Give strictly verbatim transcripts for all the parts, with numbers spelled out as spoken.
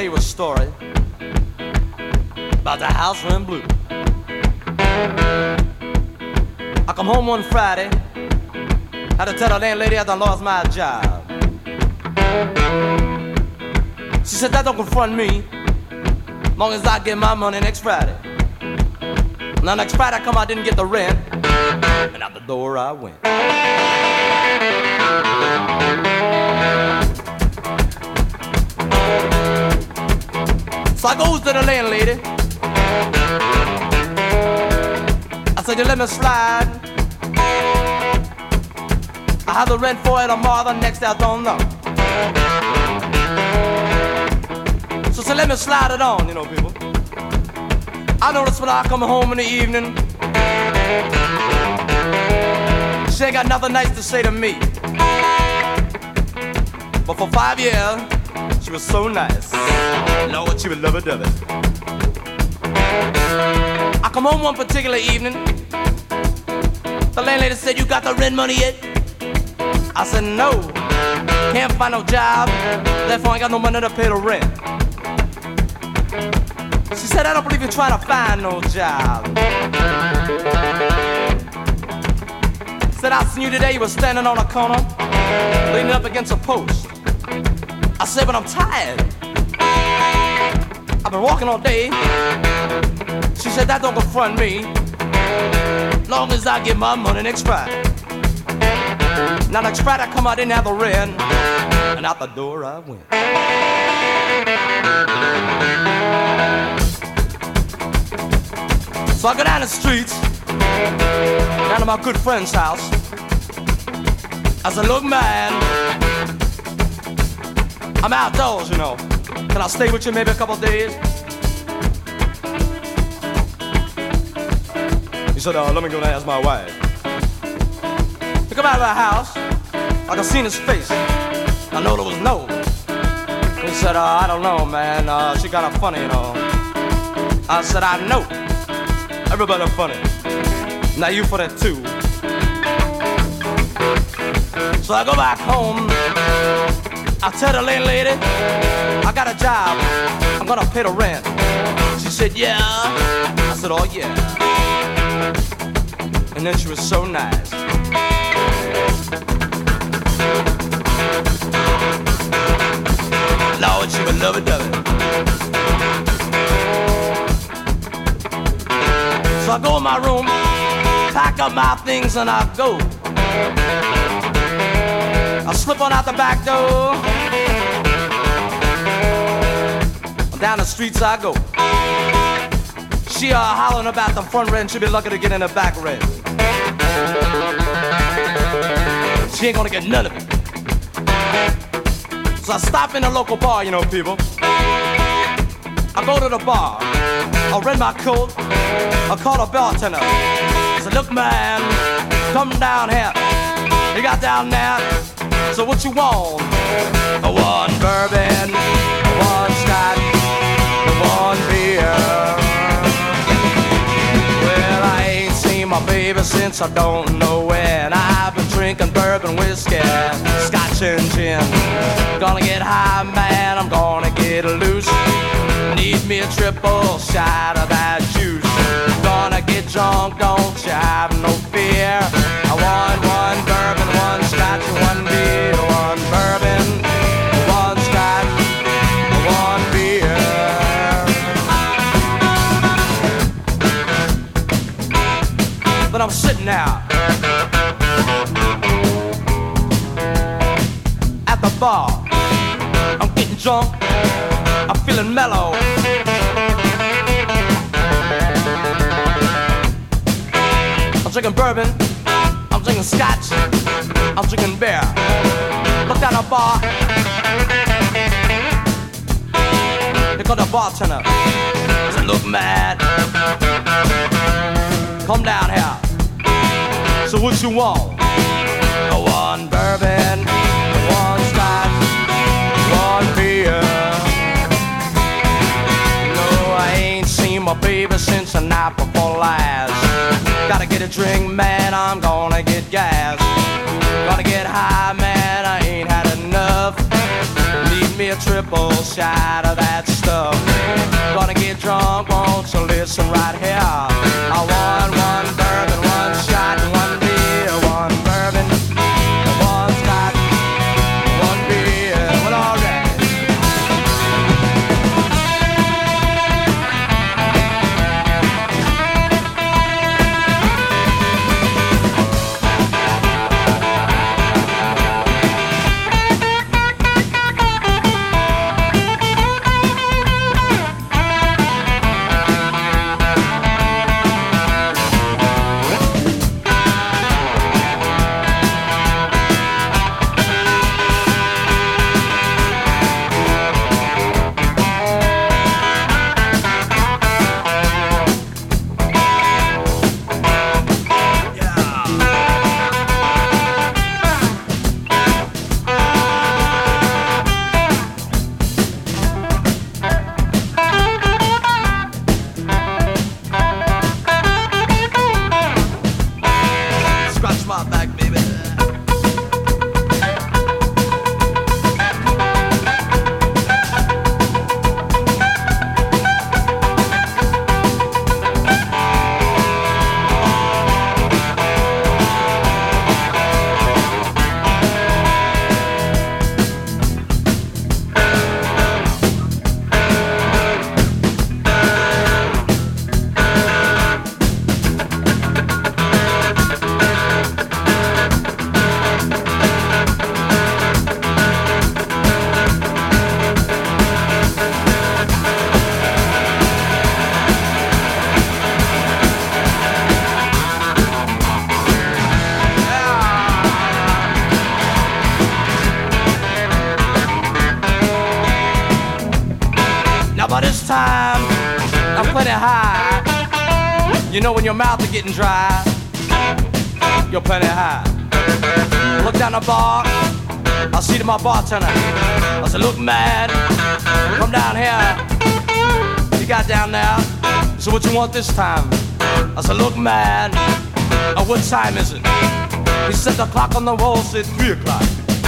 you a story about the house went blue. I come home one Friday, had to tell the landlady I done lost my job. She said that don't confront me, long as I get my money next Friday. Now next Friday I come, I didn't get the rent, and out the door I went. So I goes to the landlady. I said, you let me slide. I have the rent for it tomorrow, the next day I don't know. So say, let me slide it on, you know, people. I notice when I come home in the evening, she ain't got nothing nice to say to me. But for five years, she was so nice. Lord, she would love it, love it. I come home one particular evening. The landlady said, you got the rent money yet? I said, no. Can't find no job, therefore I ain't got no money to pay the rent. She said, I don't believe you're trying to find no job. Said, I seen you today, you were standing on a corner, leaning up against a post. I said, but I'm tired. I've been walking all day. She said, that don't confront me, long as I get my money next Friday. Now next Friday I come, I didn't have the rent, and out the door I went. So I go down the streets, down to my good friend's house. I said, look man, I'm outdoors, you know. Can I stay with you maybe a couple of days? He said, uh, let me go and ask my wife. He come out of the house, I could see his face. I know there was no. He said, uh, I don't know, man, uh, she kinda funny, you know. I said, I know. Everybody funny. Now you for that too. So I go back home. I tell the landlady, I got a job, I'm gonna pay the rent. She said, yeah. I said, oh yeah. And then she was so nice. Lord, she would love it, love it. So I go in my room, pack up my things and I go. I slip on out the back door. Down the streets I go. She uh, hollering about the front rent. She'll be lucky to get in the back rent. She ain't gonna get none of it. So I stop in a local bar, you know, people. I go to the bar. I rent my coat. I call the bartender. I said, look man, come down here. You got down there. So what you want? One bourbon, one scotch, one beer. Well, I ain't seen my baby since I don't know when. I've been drinking bourbon, whiskey, scotch and gin. Gonna get high, man, I'm gonna get loose. Need me a triple shot of that juice. Gonna get drunk, don't you have no fear. I want one bourbon, one scotch, one beer. One bourbon, one scotch, one beer. But I'm sitting out at the bar. I'm getting drunk, I'm feeling mellow. I'm drinking bourbon, I'm drinking scotch, I'm drinking beer. Look down the bar. They call the bartender. I said, look man, come down here. So what you want? One bourbon, one scotch, one beer. No, I ain't seen my baby since the night before last. Gotta get a drink, man, I'm gonna get gas. Gonna get high, man, I ain't had enough. Need me a triple shot of that stuff. so listen right here. I want one bourbon, one shot, one beer, one bourbon, one scotch, one beer. Well, all right. My back, baby. By this time, I'm plenty high. You know when your mouth is getting dry, you're plenty high. Look down the bar, I see to my bartender. I said, look, man, come down here. He got down there. So what you want this time? I said, look, man, uh, what time is it? He said the clock on the wall said three o'clock.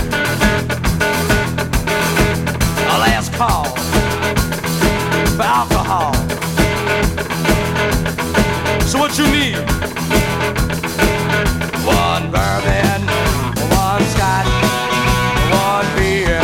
A last call for alcohol. So what you need? One bourbon, one scotch, one beer.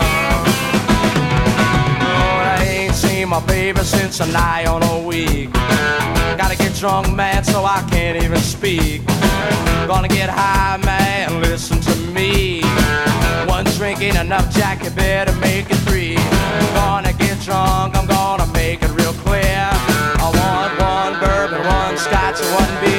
Oh, I ain't seen my baby since a nigh on a week. Gotta get drunk, man, so I can't even speak. Gonna get high, man, listen to me. One drink ain't enough, Jack, you better make it three. Gonna get drunk, I'm gonna make it real clear. I want one bourbon, one scotch, and one beer.